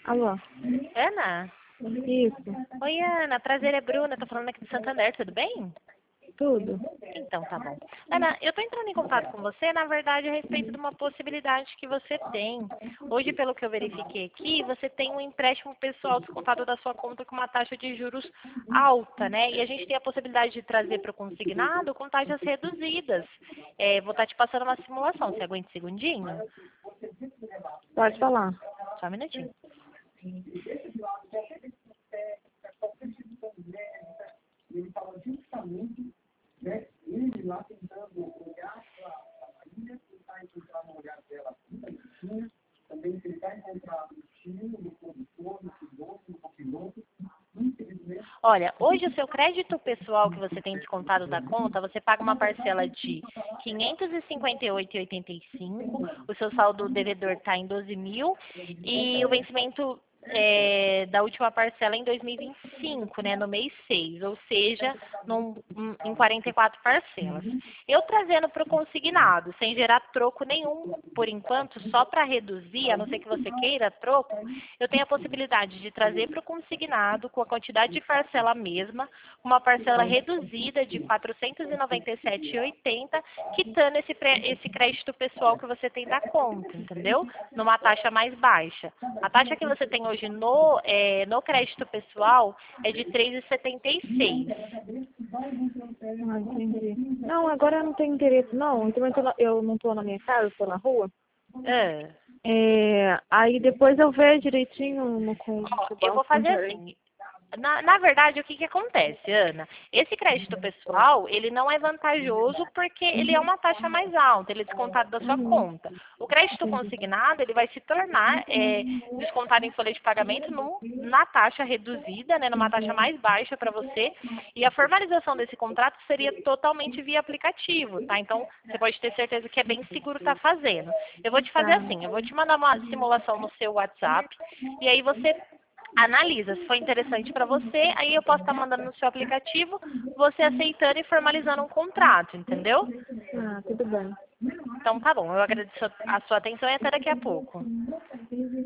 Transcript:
Alô? Ana? Isso, Oi, Ana. Prazer, é Bruna. Tô falando aqui do Santander, tudo bem? tudo. Então, tá bom. Ana, eu tô entrando em contato com você, na verdade, a respeito de uma possibilidade que você tem. Hoje, pelo que eu verifiquei aqui, você tem um empréstimo pessoal descontado da sua conta com uma taxa de juros alta, né? E a gente tem a possibilidade de trazer para o consignado com taxas reduzidas. Vou estar te passando uma simulação. Você aguenta um segundinho? Pode falar. Só um minutinho. Olha, hoje o seu crédito pessoal que você tem descontado da conta, você paga uma parcela de R$ 558,85, o seu saldo devedor está em 12 mil e o vencimento da última parcela em 2025, né, no mês 6, ou seja, em 44 parcelas. Eu trazendo para o consignado, sem gerar troco nenhum, por enquanto, só para reduzir, a não ser que você queira troco, eu tenho a possibilidade de trazer para o consignado com a quantidade de parcela mesma, uma parcela reduzida de R$ 497,80, quitando esse crédito pessoal que você tem da conta, entendeu? Numa taxa mais baixa. A taxa que você tem hoje no crédito pessoal é de 3,76. Ah, entendi. Não, agora eu não tenho interesse, não. Eu não tô na minha casa, tô na rua. Ah. Aí depois eu vejo direitinho com Ó, o eu vou banco com fazer gerente. assim. Na verdade, o que acontece, Ana? Esse crédito pessoal, ele não é vantajoso porque ele é uma taxa mais alta, ele é descontado da sua Uhum, conta. O crédito entendi. consignado, ele vai se tornar descontado em folha de pagamento na taxa reduzida, né, numa taxa mais baixa para você, e a formalização desse contrato seria totalmente via aplicativo, tá? Então, você pode ter certeza que é bem seguro estar fazendo. Eu vou te fazer Tá. assim, eu vou te mandar uma simulação no seu WhatsApp, e aí você analisa, se for interessante para você, aí eu posso estar mandando no seu aplicativo, você aceitando e formalizando um contrato, entendeu? Ah, tudo bem. Então tá bom, eu agradeço a sua atenção e até daqui a pouco.